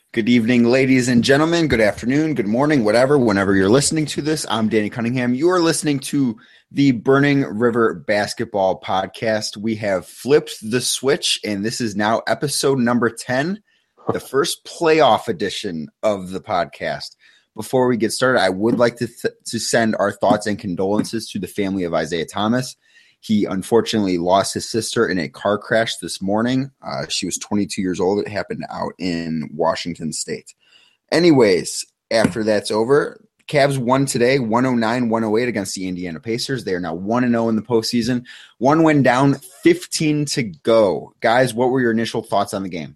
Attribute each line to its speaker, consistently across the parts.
Speaker 1: Good evening, ladies and gentlemen. Good afternoon, good morning, whatever, whenever you're listening to this. I'm Danny Cunningham. You are listening to the Burning River Basketball Podcast. We have flipped the switch, and this is now episode number 10, the first playoff edition of the podcast. Before we get started, I would like to send our thoughts and condolences to the family of Isaiah Thomas. He unfortunately lost his sister in a car crash this morning. She was 22 years old. It happened out in Washington State. Anyways, after that's over, Cavs won today, 109-108 against the Indiana Pacers. They are now 1-0 in the postseason. One win down, 15 to go. Guys, what were your initial thoughts on the game?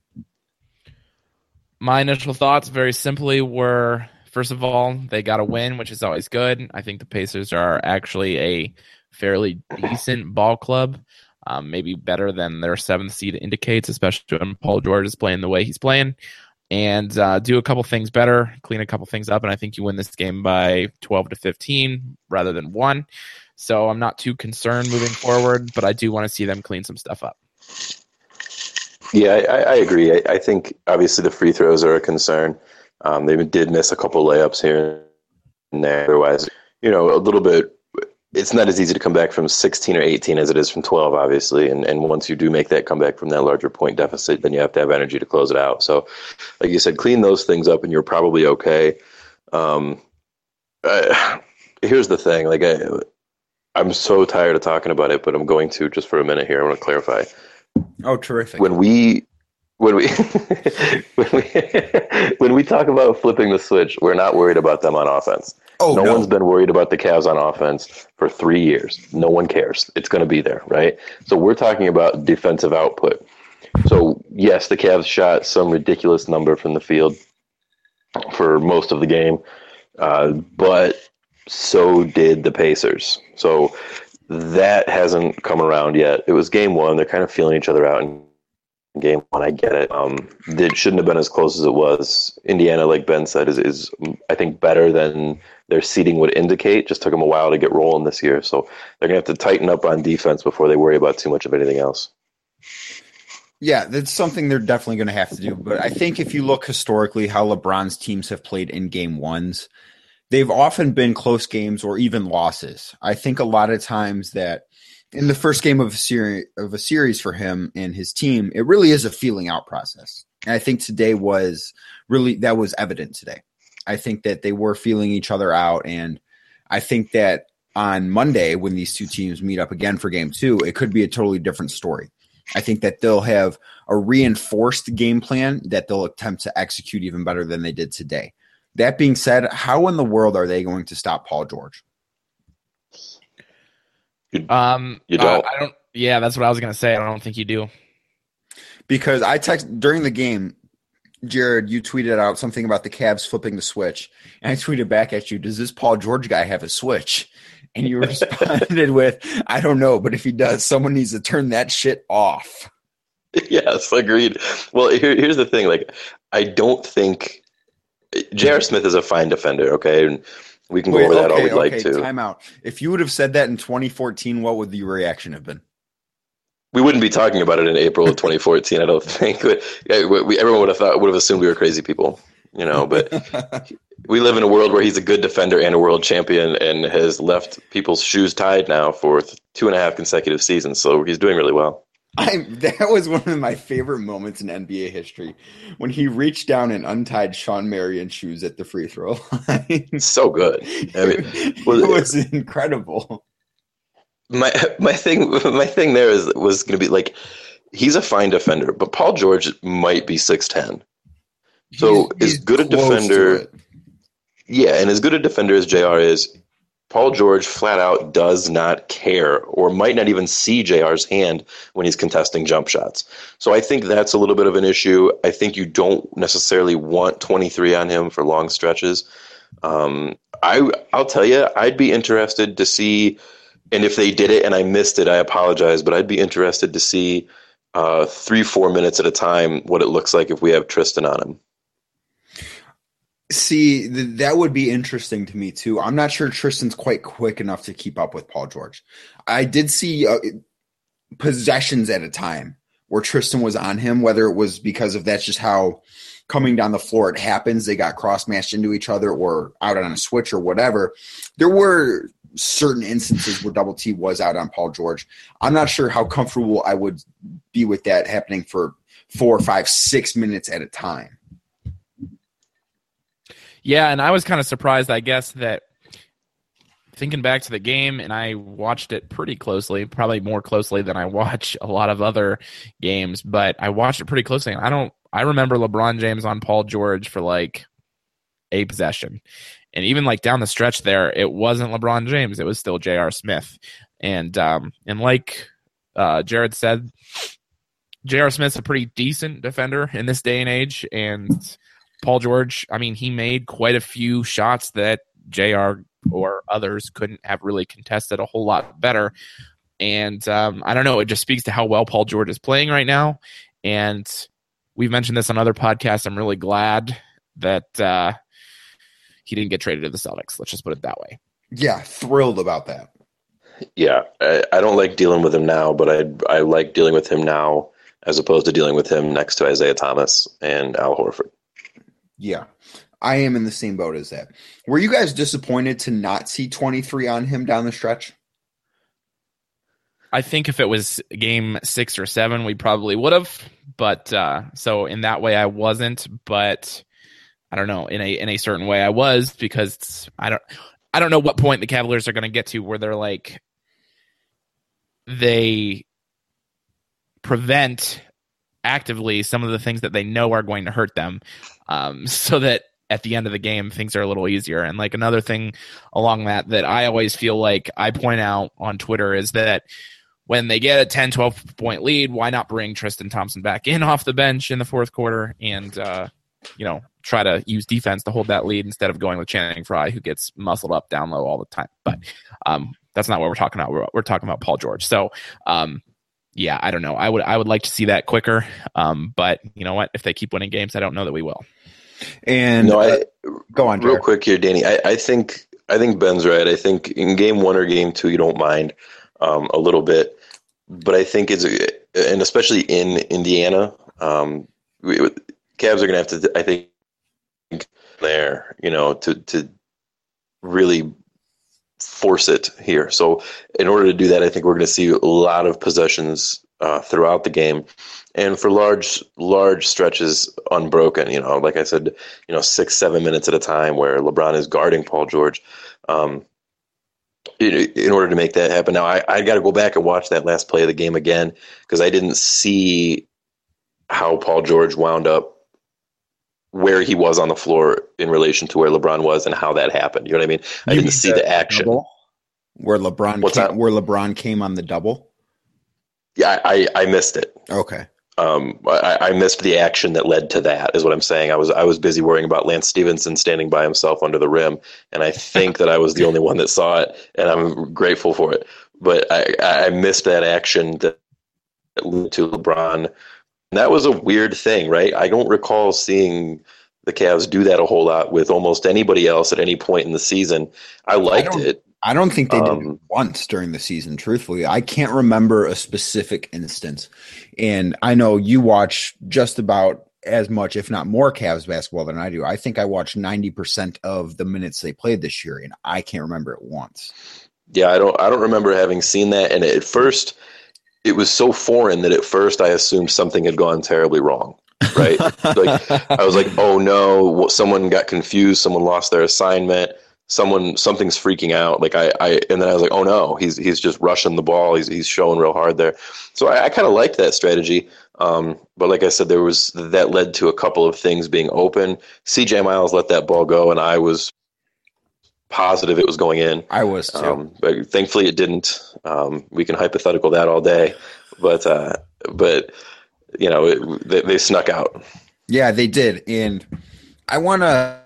Speaker 2: My initial thoughts, very simply, were, first of all, they got a win, which is always good. I think the Pacers are actually a fairly decent ball club, maybe better than their seventh seed indicates, especially when Paul George is playing the way he's playing, and do a couple things better, clean a couple things up, and I think you win this game by 12 to 15 rather than 1. So I'm not too concerned moving forward, but I do want to see them clean some stuff up.
Speaker 3: Yeah, I agree. I think obviously the free throws are a concern. They did miss a couple layups here and there. Otherwise, a little bit. It's not as easy to come back from 16 or 18 as it is from 12, obviously. And once you do make that comeback from that larger point deficit, then you have to have energy to close it out. So, like you said, clean those things up and you're probably okay. Here's the thing. I'm so tired of talking about it, but I'm going to just for a minute here. I want to clarify.
Speaker 1: Oh, terrific.
Speaker 3: When we when we talk about flipping the switch, we're not worried about them on offense. No one's been worried about the Cavs on offense for 3 years. No one cares. It's going to be there, right? So we're talking about defensive output. So, yes, the Cavs shot some ridiculous number from the field for most of the game, but so did the Pacers. So that hasn't come around yet. It was game one. They're kind of feeling each other out in game one. I get it. It shouldn't have been as close as it was. Indiana, like Ben said, is I think better than their seeding would indicate. Just took them a while to get rolling this year. So they're going to have to tighten up on defense before they worry about too much of anything else.
Speaker 1: Yeah, that's something they're definitely going to have to do. But I think if you look historically how LeBron's teams have played in game ones, they've often been close games or even losses. I think a lot of times that in the first game of a series for him and his team, it really is a feeling out process. And I think today was evident today. I think that they were feeling each other out. And I think that on Monday, when these two teams meet up again for game 2, it could be a totally different story. I think that they'll have a reinforced game plan that they'll attempt to execute even better than they did today. That being said, how in the world are they going to stop Paul George?
Speaker 3: You don't.
Speaker 2: I don't. Yeah, that's what I was going to say. I don't think you do.
Speaker 1: Because I texted during the game, Jared, you tweeted out something about the Cavs flipping the switch. And I tweeted back at you, does this Paul George guy have a switch? And you responded with, I don't know, but if he does, someone needs to turn that shit off.
Speaker 3: Yes, agreed. Well, here's the thing. I don't think J.R. Smith is a fine defender, okay? And we can go over that all we'd like to.
Speaker 1: Time out. If you would have said that in 2014, what would the reaction have been?
Speaker 3: We wouldn't be talking about it in April of 2014, I don't think. Everyone would have assumed we were crazy people, but we live in a world where he's a good defender and a world champion and has left people's shoes tied now for 2.5 consecutive seasons. So he's doing really well.
Speaker 1: That was one of my favorite moments in NBA history when he reached down and untied Sean Marion's shoes at the free throw line.
Speaker 3: So good. I mean,
Speaker 1: it was incredible.
Speaker 3: My thing there was going to be he's a fine defender, but Paul George might be 6'10". So
Speaker 1: he's
Speaker 3: as good a defender, and as good a defender as JR is, Paul George flat out does not care or might not even see JR's hand when he's contesting jump shots. So I think that's a little bit of an issue. I think you don't necessarily want 23 on him for long stretches. I'll tell you, I'd be interested to see. And if they did it and I missed it, I apologize, but I'd be interested to see 3-4 minutes at a time what it looks like if we have Tristan on him.
Speaker 1: See, that would be interesting to me too. I'm not sure Tristan's quite quick enough to keep up with Paul George. I did see possessions at a time where Tristan was on him, whether it was because of that's just how coming down the floor. It happens. They got cross-matched into each other or out on a switch or whatever. There were certain instances where Double T was out on Paul George. I'm not sure how comfortable I would be with that happening for 4, 5, 6 minutes at a time.
Speaker 2: Yeah, and I was kind of surprised, I guess, that thinking back to the game, and I watched it pretty closely, probably more closely than I watch a lot of other games, but I watched it pretty closely. And I remember LeBron James on Paul George for like a possession. And even like down the stretch there, it wasn't LeBron James. It was still J.R. Smith. And like Jared said, J.R. Smith's a pretty decent defender in this day and age. And Paul George, I mean, he made quite a few shots that J.R. or others couldn't have really contested a whole lot better. And I don't know, it just speaks to how well Paul George is playing right now. And we've mentioned this on other podcasts. I'm really glad that he didn't get traded to the Celtics. Let's just put it that way.
Speaker 1: Yeah, thrilled about that.
Speaker 3: Yeah, I don't like dealing with him now, but I like dealing with him now as opposed to dealing with him next to Isaiah Thomas and Al Horford.
Speaker 1: Yeah, I am in the same boat as that. Were you guys disappointed to not see 23 on him down the stretch?
Speaker 2: I think if it was game 6 or 7, we probably would have. But so in that way, I wasn't. But I don't know. In a certain way, I was, because I don't know what point the Cavaliers are going to get to where they're like they prevent actively some of the things that they know are going to hurt them, so that at the end of the game things are a little easier. And like another thing along that I always feel like I point out on Twitter is that when they get a 10, 12 point lead, why not bring Tristan Thompson back in off the bench in the fourth quarter and try to use defense to hold that lead instead of going with Channing Frye, who gets muscled up down low all the time. But that's not what we're talking about. We're talking about Paul George. So yeah, I don't know. I would like to see that quicker. But you know what? If they keep winning games, I don't know that we will.
Speaker 1: And go on,
Speaker 3: real quick here, Danny. I think Ben's right. I think in game 1 or game 2, you don't mind a little bit, but I think and especially in Indiana, Cavs are going to have to, I think, there, to really force it here. So in order to do that, I think we're going to see a lot of possessions throughout the game, and for large stretches unbroken. Like I said, 6-7 minutes at a time where LeBron is guarding Paul George. In order to make that happen. Now, I got to go back and watch that last play of the game again, because I didn't see how Paul George wound up where he was on the floor in relation to where LeBron was and how that happened. You know what I mean? I didn't see the action.
Speaker 1: Where LeBron came on the double?
Speaker 3: Yeah, I missed it.
Speaker 1: Okay.
Speaker 3: I missed the action that led to that, is what I'm saying. I was busy worrying about Lance Stevenson standing by himself under the rim, and I think that I was the only one that saw it, and I'm grateful for it. But I missed that action that led to LeBron. And that was a weird thing, right? I don't recall seeing the Cavs do that a whole lot with almost anybody else at any point in the season. I liked it.
Speaker 1: I don't think they did it once during the season, truthfully. I can't remember a specific instance. And I know you watch just about as much, if not more, Cavs basketball than I do. I think I watched 90% of the minutes they played this year, and I can't remember it once. Yeah,
Speaker 3: I don't remember having seen that. And at first, it was so foreign that at first I assumed something had gone terribly wrong. Right? I was like, oh no, someone got confused, someone lost their assignment. Something's freaking out. And then I was like, oh no, he's just rushing the ball. He's showing real hard there. So I kind of liked that strategy. But like I said, that led to a couple of things being open. CJ Miles let that ball go, and I was positive it was going in.
Speaker 1: I was too.
Speaker 3: But thankfully it didn't. We can hypothetical that all day, but they snuck out.
Speaker 1: Yeah, they did. And I want to.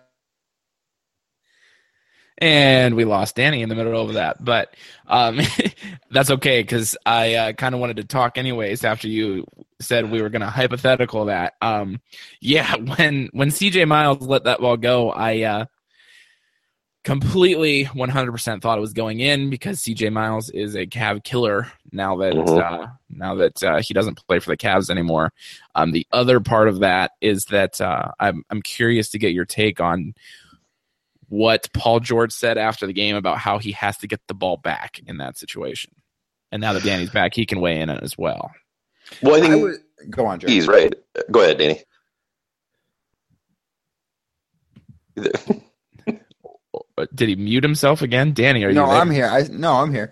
Speaker 2: And we lost Danny in the middle of that, but that's okay, because I kind of wanted to talk anyways after you said we were going to hypothetical that. Yeah, when CJ Miles let that ball go, I completely 100% thought it was going in because CJ Miles is a Cav killer now that he doesn't play for the Cavs anymore. The other part of that is that I'm curious to get your take on what Paul George said after the game about how he has to get the ball back in that situation. And now that Danny's back, he can weigh in on it as well.
Speaker 3: Well, I think
Speaker 1: go on, Joe.
Speaker 3: He's right. Go ahead, Danny.
Speaker 2: Did he mute himself again? Danny, are you
Speaker 1: No,
Speaker 2: there?
Speaker 1: I'm here. I'm here.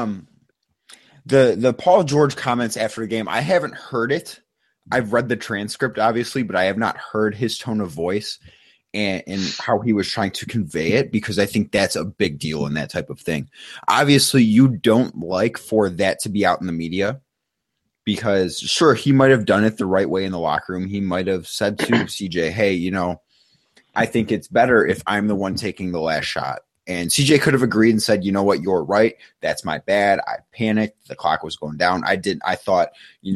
Speaker 1: The Paul George comments after the game, I haven't heard it. I've read the transcript, obviously, but I have not heard his tone of voice and how he was trying to convey it, because I think that's a big deal in that type of thing. Obviously, you don't like for that to be out in the media, because sure, he might have done it the right way in the locker room. He might have said to CJ, hey, I think it's better if I'm the one taking the last shot. And CJ could have agreed and said, you know what, you're right. That's my bad. I panicked. The clock was going down. I thought,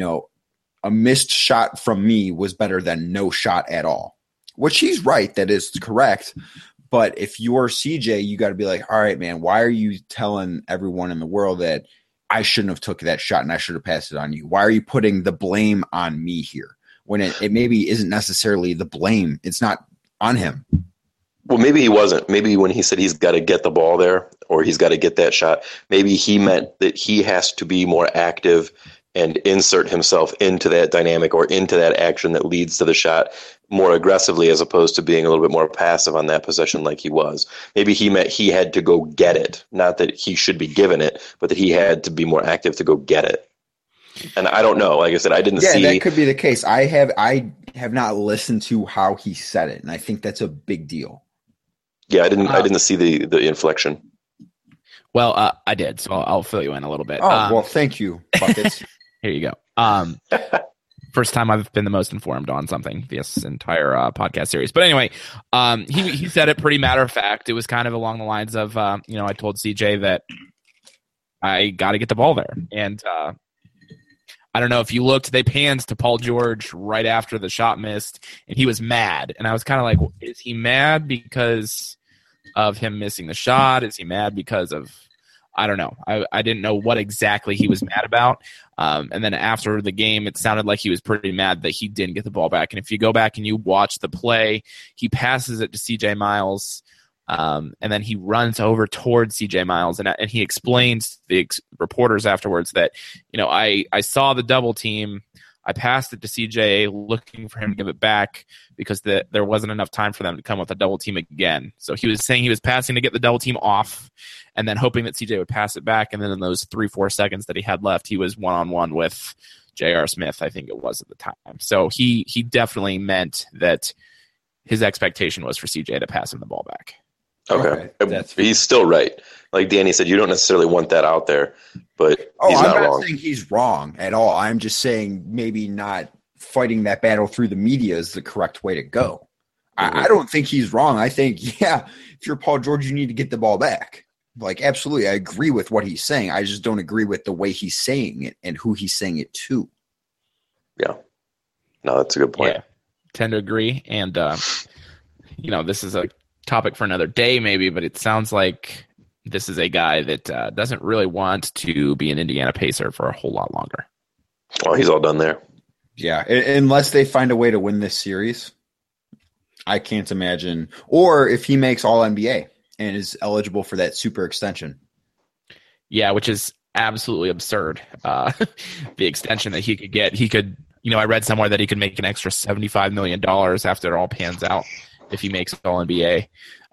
Speaker 1: a missed shot from me was better than no shot at all, which he's right. That is correct. But if you're CJ, you got to be like, all right, man, why are you telling everyone in the world that I shouldn't have took that shot and I should have passed it on you? Why are you putting the blame on me here when it maybe isn't necessarily the blame? It's not on him.
Speaker 3: Well, maybe he wasn't. Maybe when he said he's got to get the ball there or he's got to get that shot, maybe he meant that he has to be more active and insert himself into that dynamic or into that action that leads to the shot more aggressively, as opposed to being a little bit more passive on that possession like he was. Maybe he meant he had to go get it. Not that he should be given it, but that he had to be more active to go get it. And I don't know. Like I said, I didn't see.
Speaker 1: Yeah, that could be the case. I have not listened to how he said it, and I think that's a big deal.
Speaker 3: Yeah, I didn't see the inflection.
Speaker 2: Well, I did, so I'll fill you in a little bit.
Speaker 1: Oh, well, thank you, Buckets.
Speaker 2: Here you go. First time I've been the most informed on something this entire podcast series. But anyway, he said it pretty matter of fact. It was kind of along the lines of, I told CJ that I got to get the ball there. And I don't know if you looked, they panned to Paul George right after the shot missed, and he was mad. And I was kind of like, is he mad because of him missing the shot? Is he mad because of, I don't know. I didn't know what exactly he was mad about. And then after the game, it sounded like he was pretty mad that he didn't get the ball back. And if you go back and you watch the play, he passes it to CJ Miles, and then he runs over towards CJ Miles. And he explains to the reporters afterwards that, I saw the double team. I passed it to CJ looking for him to give it back because there wasn't enough time for them to come with a double team again. So he was saying he was passing to get the double team off and then hoping that CJ would pass it back. And then in those 3-4 seconds that he had left, he was one-on-one with J.R. Smith, I think it was at the time. So he definitely meant that his expectation was for CJ to pass him the ball back.
Speaker 3: Okay. He's still right. Like Danny said, you don't necessarily want that out there, but he's not wrong.
Speaker 1: I'm not saying he's wrong at all. I'm just saying maybe not fighting that battle through the media is the correct way to go. Mm-hmm. I don't think he's wrong. I think, if you're Paul George, you need to get the ball back. Like, absolutely, I agree with what he's saying. I just don't agree with the way he's saying it and who he's saying it to.
Speaker 3: Yeah. No, that's a good point.
Speaker 2: Yeah, tend to agree. And, this is a topic for another day maybe, but it sounds like this is a guy that doesn't really want to be an Indiana Pacer for a whole lot longer.
Speaker 3: Well, he's all done there.
Speaker 1: Yeah, unless they find a way to win this series, I can't imagine. Or if he makes All-NBA and is eligible for that super extension. Yeah,
Speaker 2: which is absolutely absurd. The extension that he could get. He could, I read somewhere that he could make an extra $75 million after it all pans out if he makes All-NBA.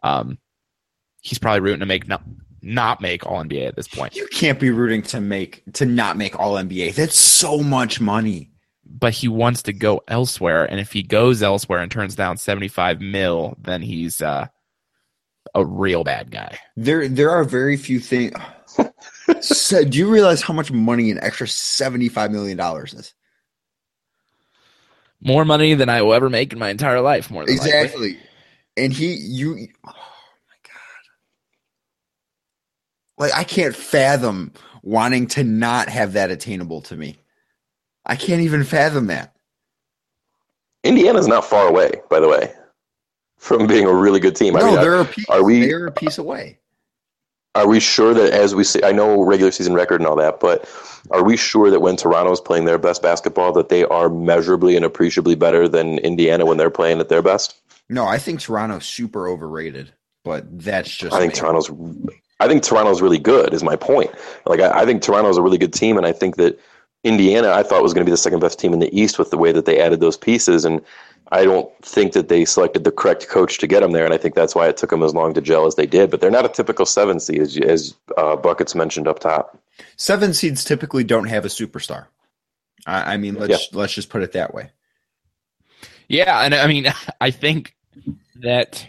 Speaker 2: He's probably rooting to make not make All-NBA at this point.
Speaker 1: You can't be rooting to not make All-NBA. That's so much money.
Speaker 2: But he wants to go elsewhere, and if he goes elsewhere and turns down $75 million, then he's a real bad guy.
Speaker 1: There are very few things. So, do you realize how much money an extra $75 million is?
Speaker 2: More money than I will ever make in my entire life. More than
Speaker 1: exactly.
Speaker 2: Likely.
Speaker 1: And oh my God. Like, I can't fathom wanting to not have that attainable to me. I can't even fathom that.
Speaker 3: Indiana's not far away, by the way, from being a really good team.
Speaker 1: No, they're a piece away.
Speaker 3: Are we sure that, as we see, I know regular season record and all that, but are we sure that when Toronto's playing their best basketball that they are measurably and appreciably better than Indiana when they're playing at their best?
Speaker 1: No, I think Toronto's super overrated, but that's just
Speaker 3: I think Toronto's really good is my point. Like I think Toronto's a really good team, and I think that Indiana I thought was going to be the second best team in the East with the way that they added those pieces, and I don't think that they selected the correct coach to get them there, and I think that's why it took them as long to gel as they did. But they're not a typical 7 seed, as Buckets mentioned up top.
Speaker 1: 7 seeds typically don't have a superstar. I mean, let's just put it that way.
Speaker 2: Yeah, and I mean, I think that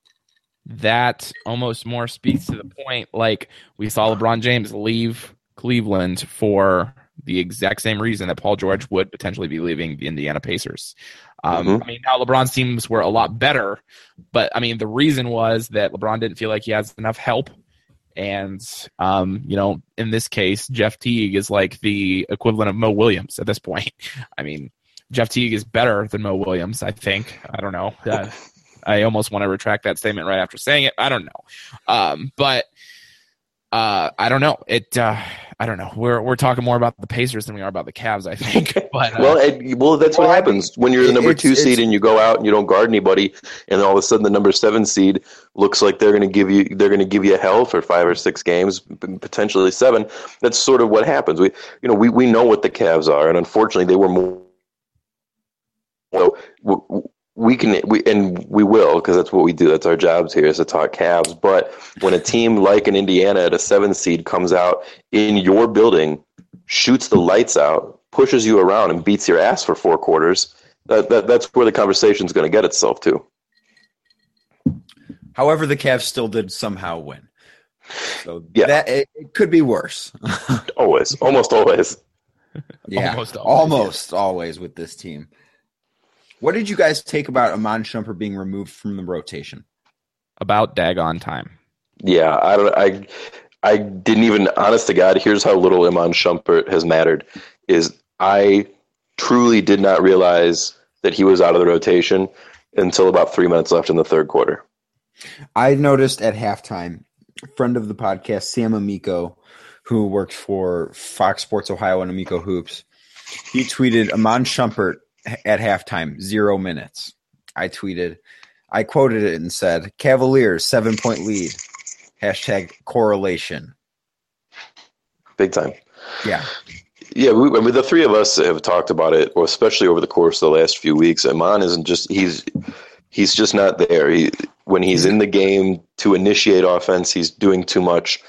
Speaker 2: almost more speaks to the point. Like, we saw LeBron James leave Cleveland for the exact same reason that Paul George would potentially be leaving the Indiana Pacers. I mean, now LeBron's teams were a lot better, but I mean, the reason was that LeBron didn't feel like he has enough help. And, in this case, Jeff Teague is like the equivalent of Mo Williams at this point. I mean, Jeff Teague is better than Mo Williams, I think. I don't know. I almost want to retract that statement right after saying it. I don't know. But I don't know. I don't know. We're talking more about the Pacers than we are about the Cavs, I think. But
Speaker 3: well, that's what happens when you're the number 2 seed and you go out and you don't guard anybody, and all of a sudden the number 7 seed looks like they're going to give you hell for 5 or 6 games, potentially 7. That's sort of what happens. We know what the Cavs are, and unfortunately they were more. We will, because that's what we do. That's our jobs here, is to talk Cavs. But when a team like an Indiana at a 7 seed comes out in your building, shoots the lights out, pushes you around, and beats your ass for 4 quarters, that's where the conversation's going to get itself to.
Speaker 1: However, the Cavs still did somehow win. So it could be worse.
Speaker 3: Almost always.
Speaker 1: Yeah, almost always with this team. What did you guys take about Iman Shumpert being removed from the rotation?
Speaker 2: About daggone time.
Speaker 3: Yeah, I didn't even, honest to God, here's how little Iman Shumpert has mattered, is I truly did not realize that he was out of the rotation until about 3 minutes left in the third quarter.
Speaker 1: I noticed at halftime, a friend of the podcast, Sam Amico, who works for Fox Sports Ohio and Amico Hoops, he tweeted Iman Shumpert at halftime, 0 minutes. I quoted it and said, Cavaliers, 7-point lead. #correlation.
Speaker 3: Big time.
Speaker 1: Yeah.
Speaker 3: Yeah, the three of us have talked about it, or especially over the course of the last few weeks. Iman isn't just, he's just not there. When he's in the game to initiate offense, he's doing too much.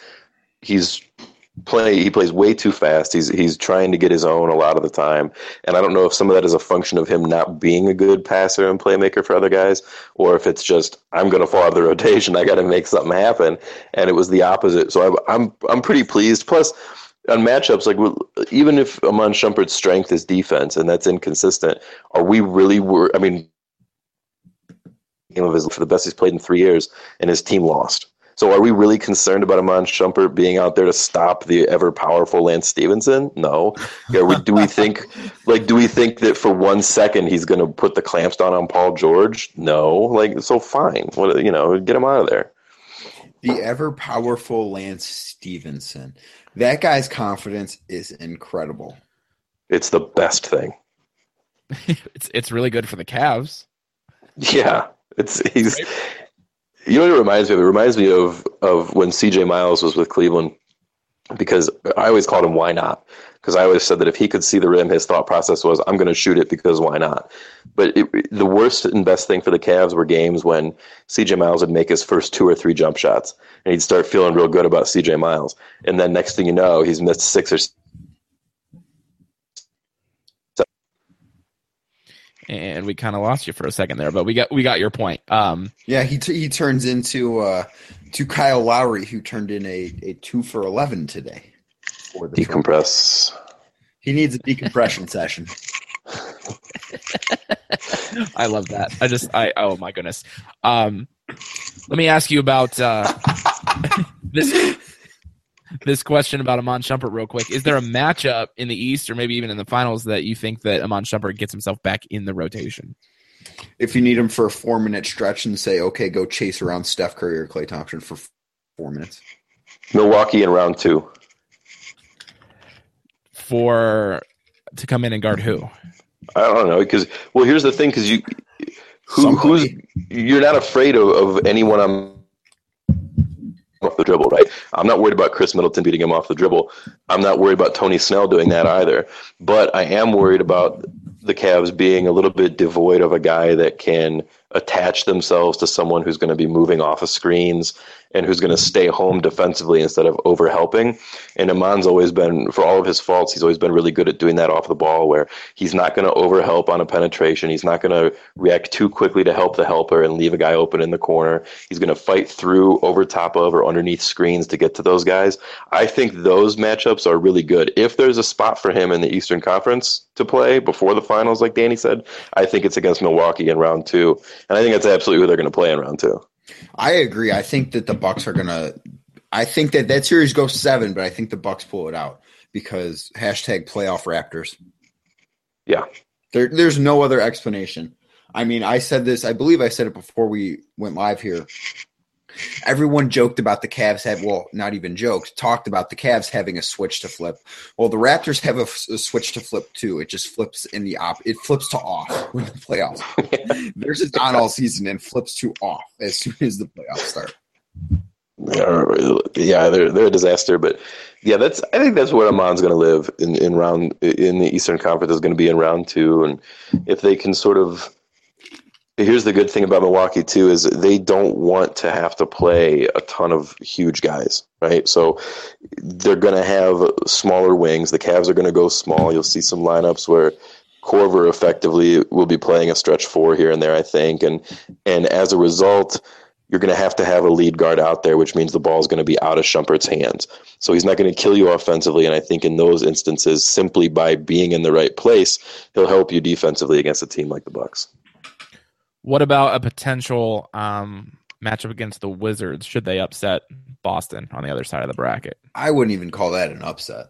Speaker 3: He plays way too fast. He's trying to get his own a lot of the time, and I don't know if some of that is a function of him not being a good passer and playmaker for other guys, or if it's just I'm going to fall out of the rotation. I got to make something happen, and it was the opposite. So I'm pretty pleased. Plus, on matchups, like even if Iman Shumpert's strength is defense and that's inconsistent, are we really? I mean, game of his for the best he's played in 3 years, and his team lost. So are we really concerned about Iman Shumpert being out there to stop the ever-powerful Lance Stevenson? No. Do we think that for 1 second he's going to put the clamps down on Paul George? No. So fine. Get him out of there.
Speaker 1: The ever-powerful Lance Stevenson. That guy's confidence is incredible.
Speaker 3: It's the best thing.
Speaker 2: It's really good for the Cavs.
Speaker 3: Yeah. You know what it reminds me of? It reminds me of when C.J. Miles was with Cleveland, because I always called him why not? Because I always said that if he could see the rim, his thought process was, I'm going to shoot it because why not? But the worst and best thing for the Cavs were games when C.J. Miles would make his first 2 or 3 jump shots, and he'd start feeling real good about C.J. Miles. And then next thing you know, he's missed 6 or 7.
Speaker 2: And we kind of lost you for a second there, but we got your point.
Speaker 1: Yeah, he turns into to Kyle Lowry, who turned in a 2 for 11 today.
Speaker 3: Decompress.
Speaker 1: He needs a decompression session.
Speaker 2: I love that. Oh my goodness. Let me ask you about this question about Iman Shumpert real quick. Is there a matchup in the East or maybe even in the finals that you think that Iman Shumpert gets himself back in the rotation?
Speaker 1: If you need him for a 4-minute stretch and say, okay, go chase around Steph Curry or Klay Thompson for 4 minutes.
Speaker 3: Milwaukee in round 2.
Speaker 2: To come in and guard who?
Speaker 3: I don't know, because here's the thing, because you're not afraid of anyone off the dribble, right? I'm not worried about Chris Middleton beating him off the dribble. I'm not worried about Tony Snell doing that either. But I am worried about the Cavs being a little bit devoid of a guy that can attach themselves to someone who's going to be moving off of screens and who's going to stay home defensively instead of overhelping. And Iman's always been, for all of his faults, he's always been really good at doing that off the ball, where he's not going to overhelp on a penetration. He's not going to react too quickly to help the helper and leave a guy open in the corner. He's going to fight through, over top of, or underneath screens to get to those guys. I think those matchups are really good. If there's a spot for him in the Eastern Conference to play before the finals, like Danny said, I think it's against Milwaukee in round 2. And I think that's absolutely who they're going to play in round 2.
Speaker 1: I agree. I think that the Bucks are going to – I think that series goes 7, but I think the Bucks pull it out because #playoff Raptors.
Speaker 3: Yeah.
Speaker 1: There's no other explanation. I mean, I said this – I believe I said it before we went live here. Everyone joked about the Cavs not even joked, talked about the Cavs having a switch to flip. Well, the Raptors have a switch to flip too. It just flips it flips to off with the playoffs. Theirs is on all season and flips to off as soon as the playoffs start.
Speaker 3: Yeah, they're a disaster. But yeah, I think that's where Amon's going to live in the Eastern Conference is going to be in round 2, and if they can sort of. Here's the good thing about Milwaukee, too, is they don't want to have to play a ton of huge guys, right? So they're going to have smaller wings. The Cavs are going to go small. You'll see some lineups where Korver effectively will be playing a stretch 4 here and there, I think. And as a result, you're going to have a lead guard out there, which means the ball is going to be out of Shumpert's hands. So he's not going to kill you offensively, and I think in those instances, simply by being in the right place, he'll help you defensively against a team like the Bucks.
Speaker 2: What about a potential matchup against the Wizards? Should they upset Boston on the other side of the bracket?
Speaker 1: I wouldn't even call that an upset.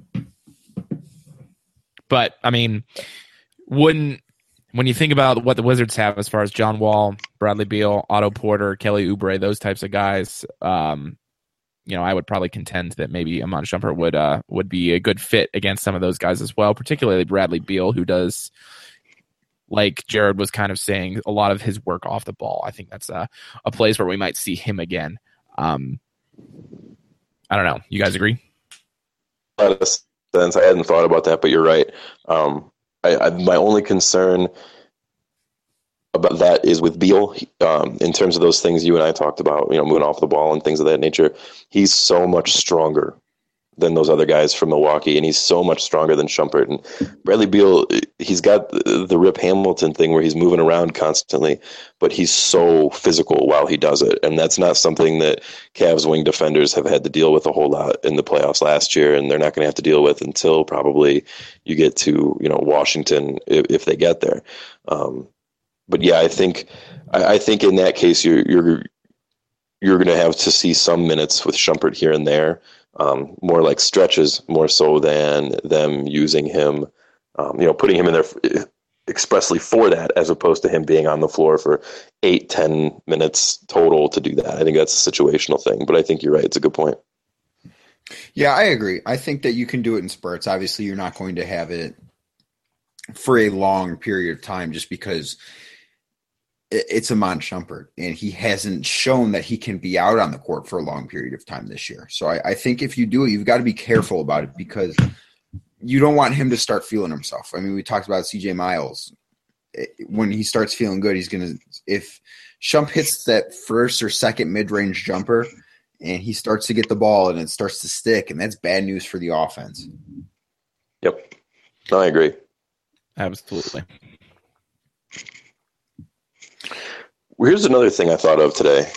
Speaker 2: But, I mean, when you think about what the Wizards have as far as John Wall, Bradley Beal, Otto Porter, Kelly Oubre, those types of guys, I would probably contend that maybe Iman Shumpert would be a good fit against some of those guys as well, particularly Bradley Beal, who does – like Jared was kind of saying, a lot of his work off the ball. I think that's a place where we might see him again. I don't know. You guys agree?
Speaker 3: A lot of sense. I hadn't thought about that, but you're right. My only concern about that is with Beal, in terms of those things you and I talked about, moving off the ball and things of that nature. He's so much stronger than those other guys from Milwaukee, and he's so much stronger than Shumpert. And Bradley Beal, he's got the Rip Hamilton thing where he's moving around constantly, but he's so physical while he does it, and that's not something that Cavs wing defenders have had to deal with a whole lot in the playoffs last year, and they're not going to have to deal with until probably you get to Washington if they get there. But yeah, I think in that case you're going to have to see some minutes with Shumpert here and there. More like stretches, more so than them using him, putting him in there expressly for that, as opposed to him being on the floor for 8-10 minutes total to do that. I think that's a situational thing, but I think you're right. It's a good point.
Speaker 1: Yeah, I agree. I think that you can do it in spurts. Obviously, you're not going to have it for a long period of time just because it's Iman Shumpert, and he hasn't shown that he can be out on the court for a long period of time this year. So I think if you do it, you've got to be careful about it because you don't want him to start feeling himself. I mean, we talked about CJ Miles. When he starts feeling good, if Shump hits that first or second mid-range jumper and he starts to get the ball and it starts to stick, and that's bad news for the offense.
Speaker 3: Yep. No, I agree.
Speaker 2: Absolutely.
Speaker 3: Here's another thing I thought of today.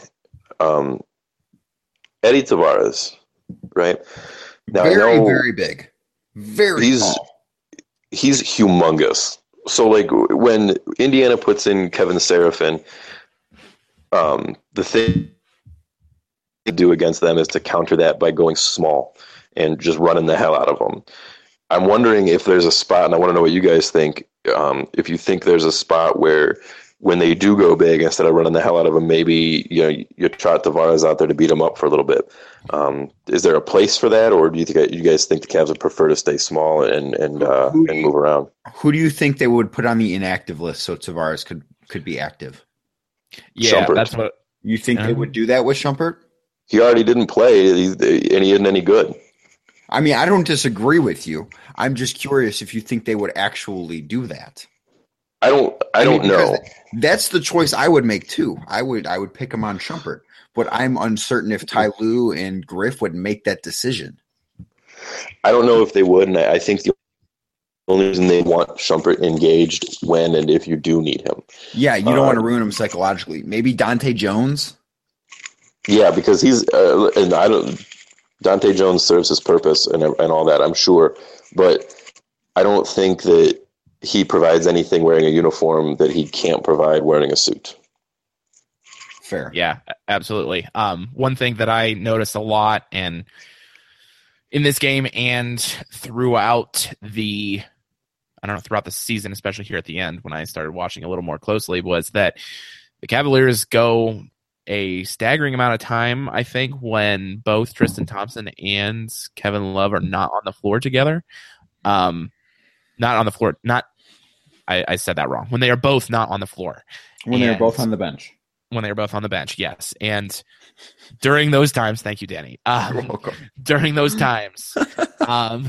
Speaker 3: Eddie Tavares, right?
Speaker 1: Now, very big. Very tall.
Speaker 3: He's humongous. So, like, when Indiana puts in Kevin Seraphin, the thing to do against them is to counter that by going small and just running the hell out of them. I'm wondering if there's a spot, and I want to know what you guys think, if you think there's a spot where when they do go big, instead of running the hell out of them, maybe you trot Tavares out there to beat them up for a little bit. Is there a place for that, or do you guys think the Cavs would prefer to stay small and move around?
Speaker 1: Who do you think they would put on the inactive list so Tavares could be active?
Speaker 2: Yeah,
Speaker 3: Shumpert.
Speaker 2: That's what
Speaker 1: you think they would do that with Shumpert.
Speaker 3: He already didn't play, and he isn't any good.
Speaker 1: I mean, I don't disagree with you. I'm just curious if you think they would actually do that.
Speaker 3: I don't know.
Speaker 1: That's the choice I would make too. I would pick him on Shumpert, but I'm uncertain if Ty Lue and Griff would make that decision.
Speaker 3: I don't know if they would, and I think the only reason they want Shumpert engaged when and if you do need him.
Speaker 1: Yeah, you don't want to ruin him psychologically. Maybe Dante Jones.
Speaker 3: Yeah, because he's Dante Jones serves his purpose and all that, I'm sure, but I don't think that he provides anything wearing a uniform that he can't provide wearing a suit.
Speaker 1: Fair.
Speaker 2: Yeah, absolutely. One thing that I noticed a lot and in this game and throughout the season, especially here at the end when I started watching a little more closely, was that the Cavaliers go a staggering amount of time, I think, when both Tristan Thompson and Kevin Love are not on the floor together. Not on the floor. I said that wrong. When they are both not on the floor.
Speaker 4: When they are both on the bench.
Speaker 2: When they are both on the bench, yes. And during those times, thank you, Danny.
Speaker 1: You're welcome.
Speaker 2: During those times, I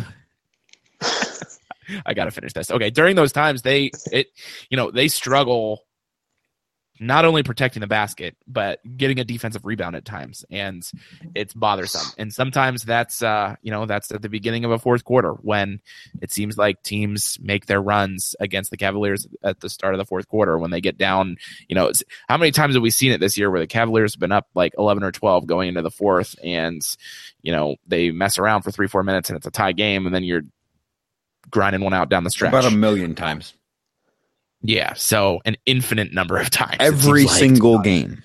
Speaker 2: got to finish this. Okay, during those times, they struggle not only protecting the basket, but getting a defensive rebound at times, and it's bothersome. And sometimes that's at the beginning of a fourth quarter when it seems like teams make their runs against the Cavaliers at the start of the fourth quarter when they get down. How many times have we seen it this year where the Cavaliers have been up like 11 or 12 going into the fourth, and they mess around for 3-4 minutes and it's a tie game, and then you're grinding one out down the stretch
Speaker 1: about 1 million times.
Speaker 2: Yeah, so an infinite number of times.
Speaker 1: Every single game.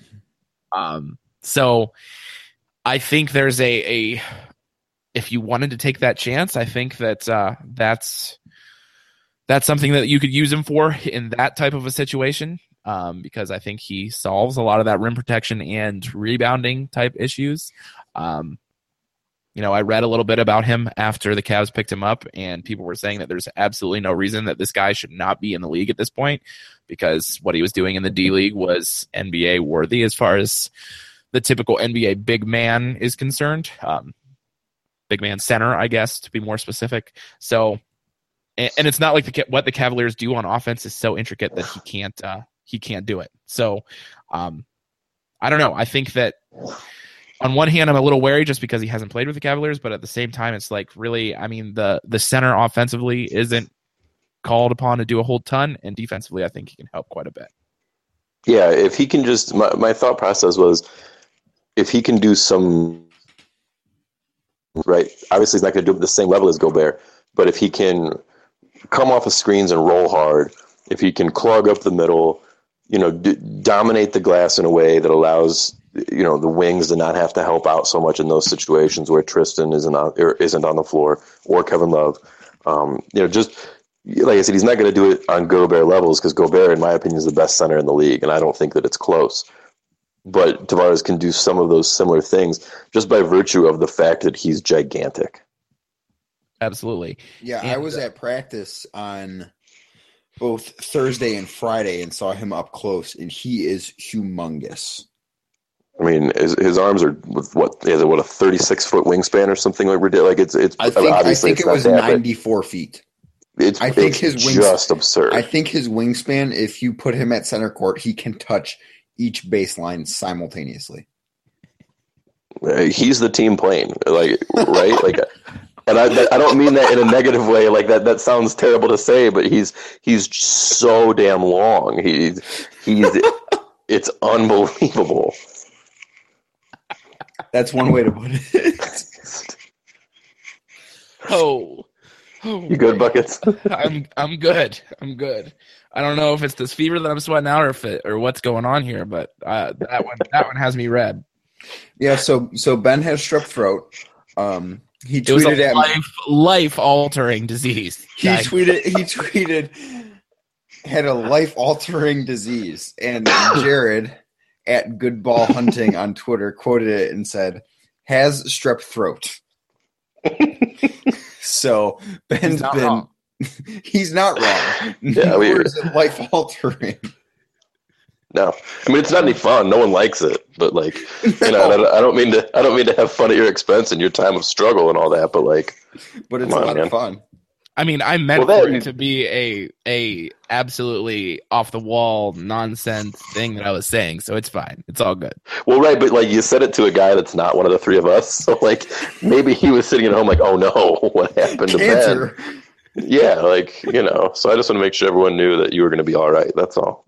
Speaker 2: So I think there's a if you wanted to take that chance, I think that that's something that you could use him for in that type of a situation, because I think he solves a lot of that rim protection and rebounding type issues. I read a little bit about him after the Cavs picked him up, and people were saying that there's absolutely no reason that this guy should not be in the league at this point, because what he was doing in the D League was NBA worthy as far as the typical NBA big man is concerned. Big man center, I guess, to be more specific. So, and it's not like what the Cavaliers do on offense is so intricate that he can't do it. So, I don't know. I think that on one hand, I'm a little wary just because he hasn't played with the Cavaliers, but at the same time, it's like really, I mean, the center offensively isn't called upon to do a whole ton, and defensively, I think he can help quite a bit.
Speaker 3: Yeah, if he can just, my thought process was, if he can do some, right, obviously he's not going to do it at the same level as Gobert, but if he can come off of screens and roll hard, if he can clog up the middle, dominate the glass in a way that allows the wings to not have to help out so much in those situations where Tristan isn't on the floor, or Kevin Love. Just like I said, he's not going to do it on Gobert levels, because Gobert, in my opinion, is the best center in the league, and I don't think that it's close. But Tavares can do some of those similar things just by virtue of the fact that he's gigantic.
Speaker 2: Absolutely.
Speaker 1: Yeah, I was at practice on both Thursday and Friday and saw him up close, and he is humongous.
Speaker 3: I mean, his arms are with what a 36-foot wingspan or something like ridiculous. Like it's.
Speaker 1: I think it was 94 feet.
Speaker 3: I think his just absurd.
Speaker 1: I think his wingspan, if you put him at center court, he can touch each baseline simultaneously.
Speaker 3: He's the team playing, right? And I don't mean that in a negative way. Like that sounds terrible to say, but he's so damn long. He's it's unbelievable.
Speaker 1: That's one way to put it.
Speaker 2: Oh,
Speaker 3: you good, Buckets?
Speaker 2: I'm good. I'm good. I don't know if it's this fever that I'm sweating out or what's going on here, but that one has me red.
Speaker 1: Yeah. So Ben has strep throat. He tweeted
Speaker 2: it was a life altering disease.
Speaker 1: He tweeted had a life-altering disease, and Jared at Good Ball Hunting on Twitter quoted it and said, "Has strep throat." So Ben's been wrong. He's not wrong.
Speaker 3: Yeah,
Speaker 1: nor is it life-altering.
Speaker 3: No, I mean it's not any fun. No one likes it, but like, you know, I don't mean to have fun at your expense and your time of struggle and all that. But like,
Speaker 1: but it's a lot of fun.
Speaker 2: I mean, I meant for it to be a absolutely off the wall nonsense thing that I was saying, so it's fine. It's all good.
Speaker 3: Well, right, but like you said it to a guy that's not one of the three of us, so like maybe he was sitting at home like, oh no, what happened to
Speaker 1: Cancer.
Speaker 3: Ben? Yeah, like, you know, so I just want to make sure everyone knew that you were going to be all right. That's all.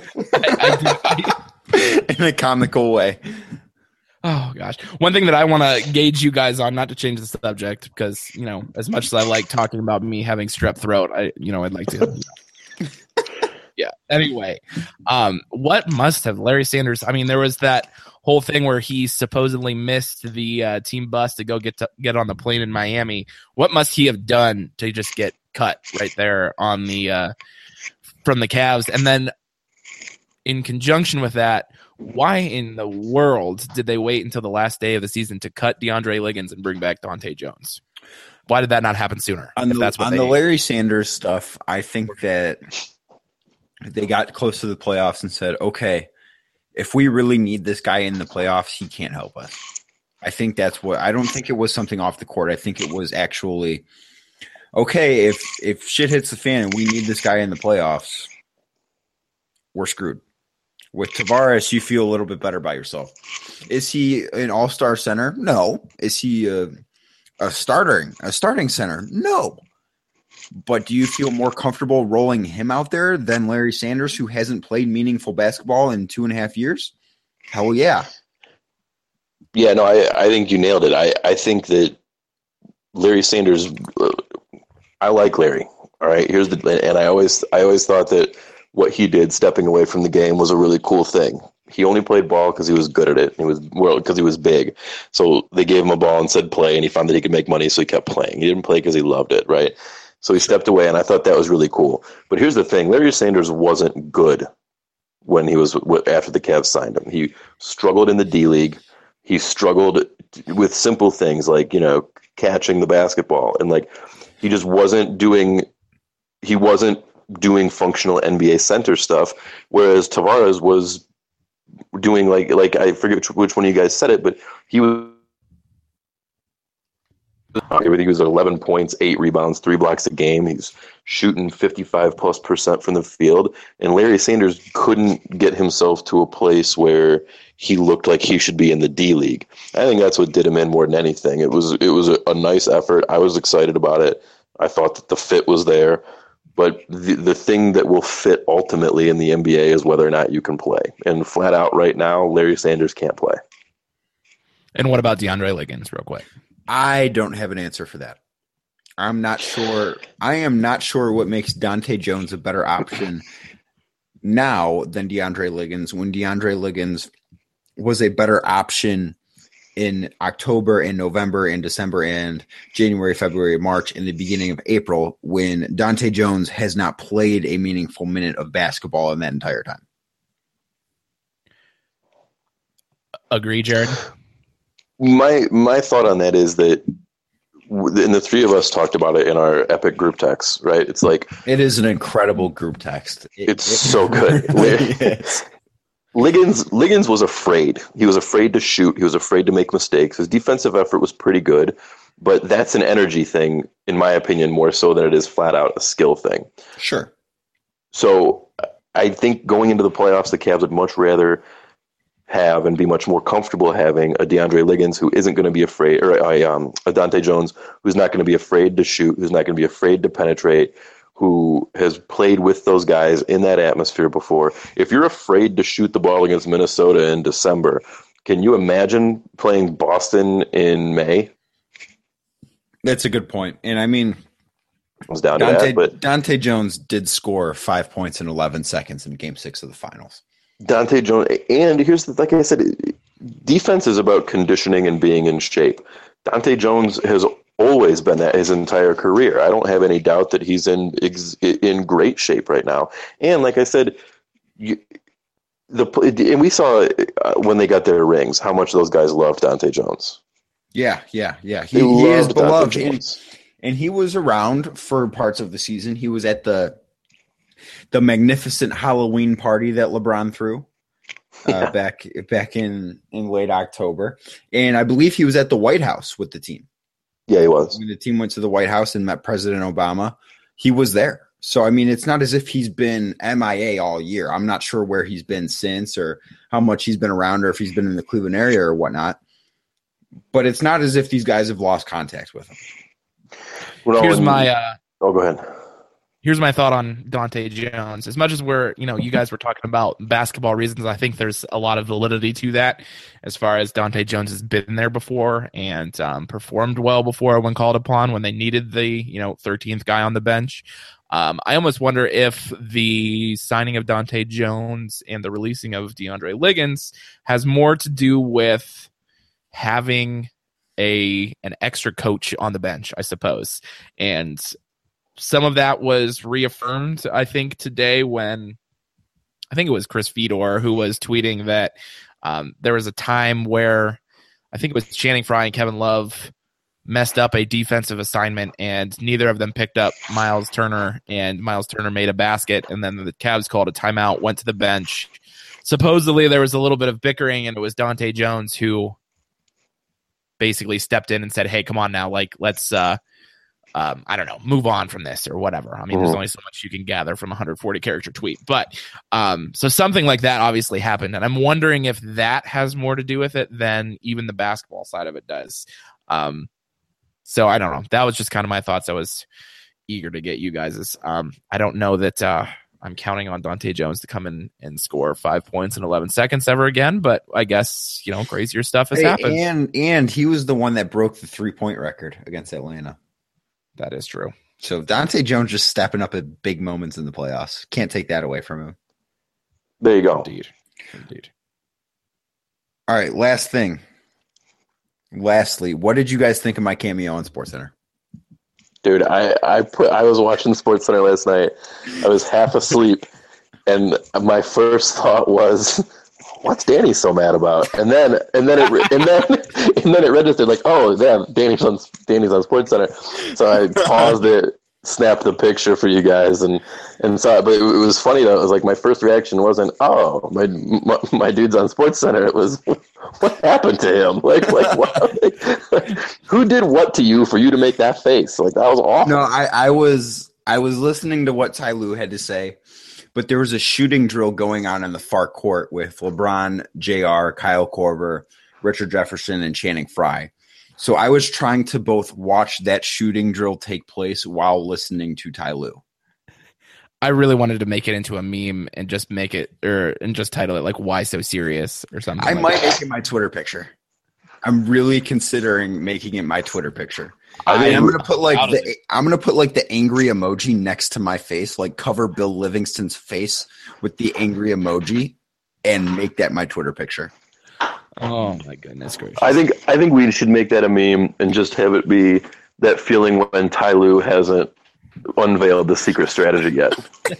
Speaker 1: In a comical way.
Speaker 2: Oh, gosh. One thing that I want to gauge you guys on, not to change the subject, because, you know, as much as I like talking about me having strep throat, I'd like to. Yeah. Anyway, what must have Larry Sanders? I mean, there was that whole thing where he supposedly missed the team bus to go get on the plane in Miami. What must he have done to just get cut right there on the from the Cavs? And then in conjunction with that, why in the world did they wait until the last day of the season to cut DeAndre Liggins and bring back Dante Jones? Why did that not happen sooner?
Speaker 1: On the Larry Sanders stuff, I think that they got close to the playoffs and said, okay, if we really need this guy in the playoffs, he can't help us. I think that's what – I don't think it was something off the court. I think it was actually, okay, if shit hits the fan and we need this guy in the playoffs, we're screwed. With Tavares, you feel a little bit better about yourself. Is he an all-star center? No. Is he a starting center? No. But do you feel more comfortable rolling him out there than Larry Sanders, who hasn't played meaningful basketball in 2.5 years? Hell yeah.
Speaker 3: Yeah, no, I think you nailed it. I think that Larry Sanders, I like Larry. All right, and I always thought that what he did, stepping away from the game, was a really cool thing. He only played ball because he was good at it. Because he was big. So they gave him a ball and said play, and he found that he could make money, so he kept playing. He didn't play because he loved it, right? So he stepped away, and I thought that was really cool. But here's the thing. Larry Sanders wasn't good when he was after the Cavs signed him. He struggled in the D-League. He struggled with simple things like, you know, catching the basketball. And, like, he just wasn't doing functional NBA center stuff, whereas Tavares was doing, like I forget which one of you guys said it, but he was everything. He was at 11 points, 8 rebounds, 3 blocks a game. He's shooting 55+% from the field. And Larry Sanders couldn't get himself to a place where he looked like he should be in the D League. I think that's what did him in more than anything. It was a nice effort. I was excited about it. I thought that the fit was there. But the thing that will fit ultimately in the NBA is whether or not you can play. And flat out right now, Larry Sanders can't play.
Speaker 2: And what about DeAndre Liggins, real quick?
Speaker 1: I don't have an answer for that. I'm not sure. I am not sure what makes Dante Jones a better option now than DeAndre Liggins, when DeAndre Liggins was a better option in October and November and December and January, February, March, and the beginning of April, when Dante Jones has not played a meaningful minute of basketball in that entire time.
Speaker 2: Agree, Jared?
Speaker 3: My thought on that is that, and the three of us talked about it in our epic group text, right? It's like,
Speaker 1: it is an incredible group text.
Speaker 3: It's so good. Yes. Liggins was afraid. He was afraid to shoot. He was afraid to make mistakes. His defensive effort was pretty good, but that's an energy thing, in my opinion, more so than it is flat out a skill thing.
Speaker 1: Sure.
Speaker 3: So I think going into the playoffs, the Cavs would much rather have and be much more comfortable having a DeAndre Liggins who isn't going to be afraid, or a Dante Jones who's not going to be afraid to shoot, who's not going to be afraid to penetrate, who has played with those guys in that atmosphere before. If you're afraid to shoot the ball against Minnesota in December, can you imagine playing Boston in May?
Speaker 1: That's a good point. And I mean,
Speaker 3: it was down to that, but
Speaker 1: Dante Jones did score 5 points in 11 seconds in Game 6 of the finals.
Speaker 3: Dante Jones, and here's like I said, defense is about conditioning and being in shape. Dante Jones has always been that his entire career. I don't have any doubt that he's in great shape right now. And like I said, and we saw when they got their rings how much those guys loved Dante Jones.
Speaker 1: Yeah. He is beloved, and he was around for parts of the season. He was at the magnificent Halloween party that LeBron threw back in late October, and I believe he was at the White House with the team.
Speaker 3: Yeah, he was.
Speaker 1: When the team went to the White House and met President Obama, he was there. So, I mean, it's not as if he's been MIA all year. I'm not sure where he's been since or how much he's been around or if he's been in the Cleveland area or whatnot. But it's not as if these guys have lost contact with him.
Speaker 3: Well,
Speaker 2: Here's my
Speaker 3: go ahead.
Speaker 2: Here's my thought on Dante Jones. As much as you guys were talking about basketball reasons, I think there's a lot of validity to that as far as Dante Jones has been there before and performed well before when called upon when they needed the 13th guy on the bench. I almost wonder if the signing of Dante Jones and the releasing of DeAndre Liggins has more to do with having an extra coach on the bench, I suppose. And some of that was reaffirmed, I think, today when I think it was Chris Fedor who was tweeting that there was a time where I think it was Channing Frye and Kevin Love messed up a defensive assignment and neither of them picked up Miles Turner, and Miles Turner made a basket, and then the Cavs called a timeout, went to the bench. Supposedly there was a little bit of bickering, and it was Dante Jones who basically stepped in and said, hey, come on now, like let's I don't know, move on from this or whatever. I mean, there's only so much you can gather from a 140 character tweet, but so something like that obviously happened, and I'm wondering if that has more to do with it than even the basketball side of it does. So I don't know. That was just kind of my thoughts. I was eager to get you guys'. I don't know that I'm counting on Dante Jones to come in and score 5 points in 11 seconds ever again, but I guess, crazier stuff has happened.
Speaker 1: And he was the one that broke the 3-point record against Atlanta.
Speaker 2: That is true.
Speaker 1: So Dante Jones just stepping up at big moments in the playoffs. Can't take that away from him.
Speaker 3: There you go.
Speaker 2: Indeed.
Speaker 1: All right, last thing. Lastly, what did you guys think of my cameo on SportsCenter?
Speaker 3: Dude, I was watching SportsCenter last night. I was half asleep, and my first thought was, "What's Danny so mad about?" And then it registered like, "Oh, damn, Danny's on SportsCenter." So I paused it, snapped the picture for you guys, and saw it. But it was funny though. It was like my first reaction wasn't, "Oh, my dude's on SportsCenter." It was, "What happened to him? Like who did what to you for you to make that face? Like that was awful."
Speaker 1: No, I was listening to what Ty Lue had to say, but there was a shooting drill going on in the far court with LeBron, JR, Kyle Korver, Richard Jefferson, and Channing Frye. So I was trying to both watch that shooting drill take place while listening to Ty Lue.
Speaker 2: I really wanted to make it into a meme and just just title it like "Why So Serious" or something.
Speaker 1: I might make it my Twitter picture. I'm really considering making it my Twitter picture. I'm gonna put the angry emoji next to my face, like cover Bill Livingston's face with the angry emoji, and make that my Twitter picture.
Speaker 2: Oh my goodness gracious!
Speaker 3: I think we should make that a meme and just have it be that feeling when Ty Lue hasn't unveiled the secret strategy yet.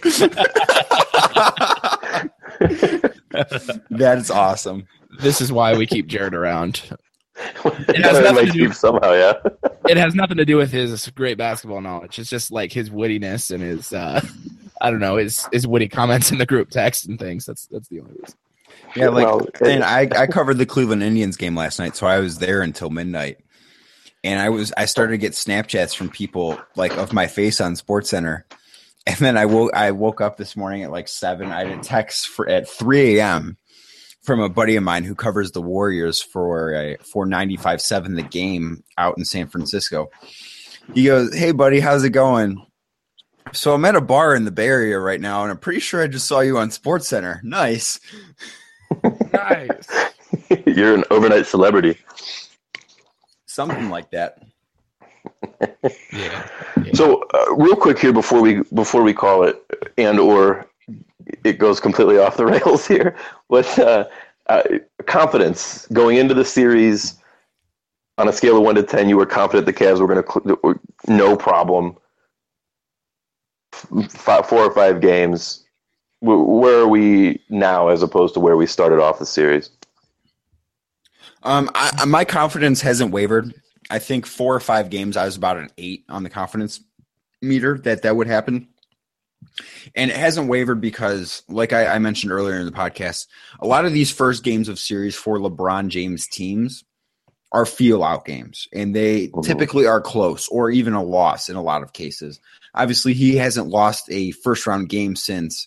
Speaker 1: That is awesome.
Speaker 2: This is why we keep Jared around.
Speaker 3: It has nothing to do somehow, yeah.
Speaker 2: It has nothing to do with his great basketball knowledge. It's just like his wittiness and his I don't know, his witty comments in the group text and things. That's the only reason.
Speaker 1: Yeah, and I covered the Cleveland Indians game last night, so I was there until midnight. And I started to get Snapchats from people like of my face on SportsCenter. And then I woke up this morning at like 7. I had a text at 3 a.m. from a buddy of mine who covers the Warriors for 95.7 The Game out in San Francisco. He goes, "Hey buddy, how's it going? So I'm at a bar in the Bay Area right now, and I'm pretty sure I just saw you on SportsCenter. Nice."
Speaker 2: Nice.
Speaker 3: You're an overnight celebrity.
Speaker 1: Something like that.
Speaker 2: Yeah.
Speaker 3: So real quick here before we call it and or it goes completely off the rails here. What confidence going into the series? On a scale of 1 to 10, you were confident the Cavs were going to no problem. 4 or 5 games. Where are we now as opposed to where we started off the series?
Speaker 1: My confidence hasn't wavered. I think 4 or 5 games, I was about an 8 on the confidence meter that would happen. And it hasn't wavered because, like I mentioned earlier in the podcast, a lot of these first games of series for LeBron James teams are feel-out games, and they typically are close or even a loss in a lot of cases. Obviously, he hasn't lost a first-round game since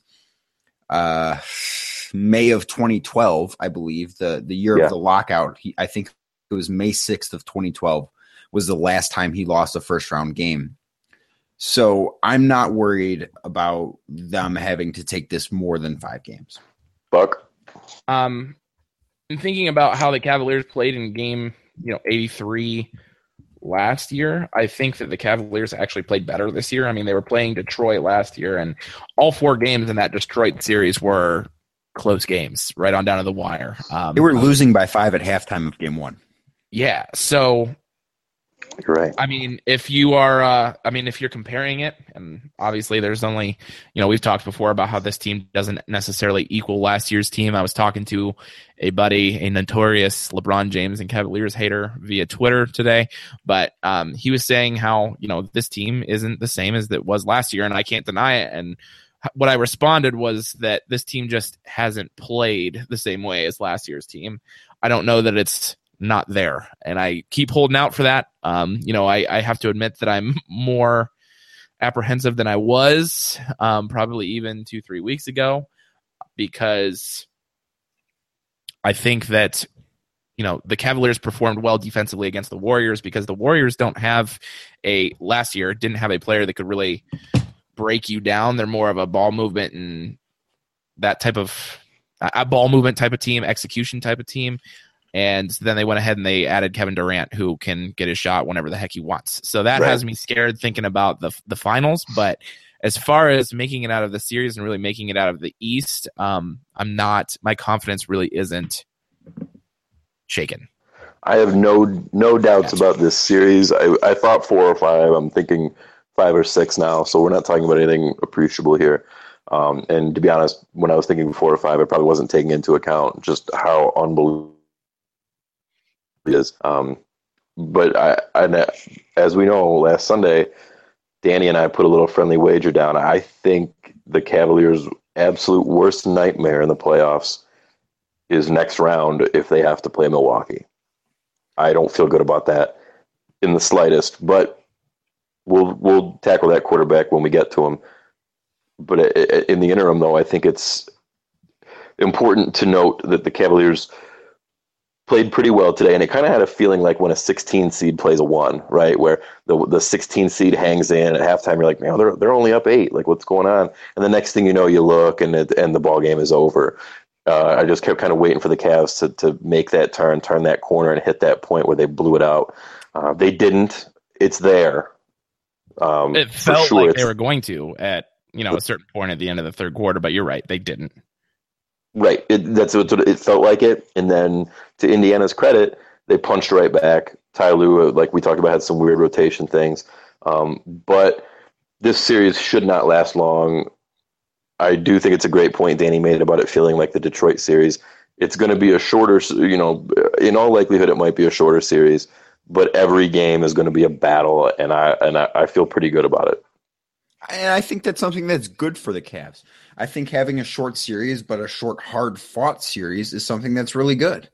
Speaker 1: May of 2012, I believe, the year of the lockout. I think it was May 6th of 2012 was the last time he lost a first-round game. So I'm not worried about them having to take this more than 5 games.
Speaker 3: Buck?
Speaker 2: I'm thinking about how the Cavaliers played in game 83 last year. I think that the Cavaliers actually played better this year. I mean, they were playing Detroit last year, and all 4 games in that Detroit series were close games, right on down to the wire.
Speaker 1: They were losing by 5 at halftime of game 1.
Speaker 2: Yeah, so
Speaker 3: you're right.
Speaker 2: I mean, if you're comparing it, and obviously there's only, we've talked before about how this team doesn't necessarily equal last year's team. I was talking to a buddy, a notorious LeBron James and Cavaliers hater via Twitter today, but he was saying how, this team isn't the same as it was last year, and I can't deny it. And what I responded was that this team just hasn't played the same way as last year's team. I don't know that it's not there, and I keep holding out for that. I have to admit that I'm more apprehensive than I was probably even 2-3 weeks ago, because I think that the Cavaliers performed well defensively against the Warriors, because the Warriors didn't have a player that could really break you down. They're more of a ball movement and that type of a ball movement type of team, execution type of team. And then they went ahead and they added Kevin Durant, who can get his shot whenever the heck he wants. So that has me scared thinking about the finals. But as far as making it out of the series and really making it out of the East, my confidence really isn't shaken.
Speaker 3: I have no doubts about this series. I thought 4 or 5. I'm thinking 5 or 6 now. So we're not talking about anything appreciable here. And to be honest, when I was thinking 4 or 5, I probably wasn't taking into account just how unbelievable is. But as we know, last Sunday, Danny and I put a little friendly wager down. I think the Cavaliers' absolute worst nightmare in the playoffs is next round if they have to play Milwaukee. I don't feel good about that in the slightest, but we'll tackle that quarterback when we get to him. But in the interim, though, I think it's important to note that the Cavaliers played pretty well today, and it kind of had a feeling like when a 16 seed plays a 1, right? Where the 16 seed hangs in at halftime, you're like, man, they're only up 8. Like, what's going on? And the next thing you know, you look and the ball game is over. I just kept kind of waiting for the Cavs to make that turn that corner, and hit that point where they blew it out. They didn't. It's there.
Speaker 2: It felt like they were going to at a certain point at the end of the third quarter, but you're right, they didn't.
Speaker 3: Right. That's what it felt like it. And then to Indiana's credit, they punched right back. Ty Lue, like we talked about, had some weird rotation things. But this series should not last long. I do think it's a great point Danny made about it feeling like the Detroit series. It's going to be a shorter, in all likelihood, it might be a shorter series, but every game is going to be a battle, and I feel pretty good about it.
Speaker 1: And I think that's something that's good for the Cavs. I think having a short series, but a short, hard-fought series is something that's really good.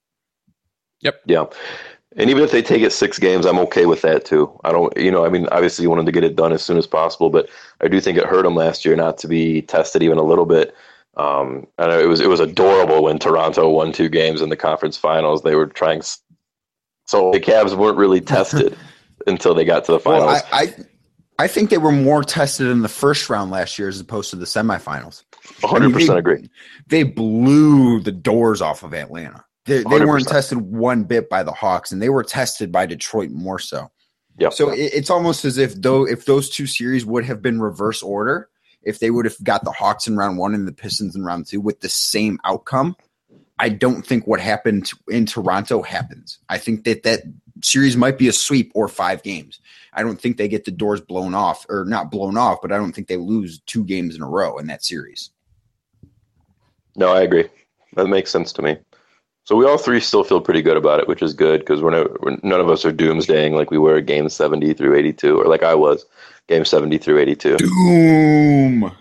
Speaker 2: Yep.
Speaker 3: Yeah. And even if they take it 6 games, I'm okay with that too. I don't, obviously you want them to get it done as soon as possible, but I do think it hurt them last year not to be tested even a little bit. And it was adorable when Toronto won 2 games in the conference finals. They were trying, so the Cavs weren't really tested until they got to the finals.
Speaker 1: Well, I think they were more tested in the first round last year as opposed to the semifinals.
Speaker 3: 100% agree.
Speaker 1: They blew the doors off of Atlanta. They weren't tested one bit by the Hawks, and they were tested by Detroit more so.
Speaker 3: Yep.
Speaker 1: So it's almost as if those 2 series would have been reverse order, if they would have got the Hawks in round 1 and the Pistons in round 2 with the same outcome, I don't think what happened in Toronto happens. I think that series might be a sweep or 5 games. I don't think they get the doors blown off, or not blown off, but I don't think they lose 2 games in a row in that series.
Speaker 3: No, I agree. That makes sense to me. So we all 3 still feel pretty good about it, which is good because none of us are doomsdaying like we were at game 70 through 82, or like I was, game 70 through 82.
Speaker 1: Doom.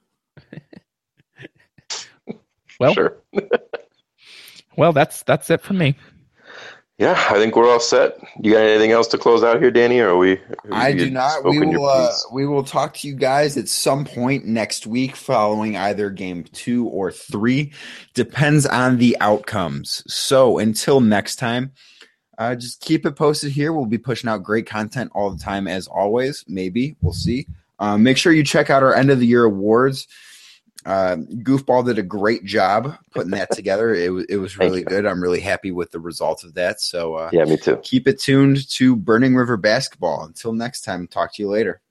Speaker 2: Well,
Speaker 3: sure.
Speaker 2: Well, that's it for me.
Speaker 3: Yeah, I think we're all set. You got anything else to close out here, Danny? Or are we?
Speaker 1: I do not. We will talk to you guys at some point next week following either game 2 or 3. Depends on the outcomes. So until next time, just keep it posted here. We'll be pushing out great content all the time as always. Maybe. We'll see. Make sure you check out our end of the year awards. Goofball did a great job putting that together. It was really good. I'm really happy with the result of that. So
Speaker 3: yeah, me too.
Speaker 1: Keep it tuned to Burning River Basketball. Until next time, talk to you later.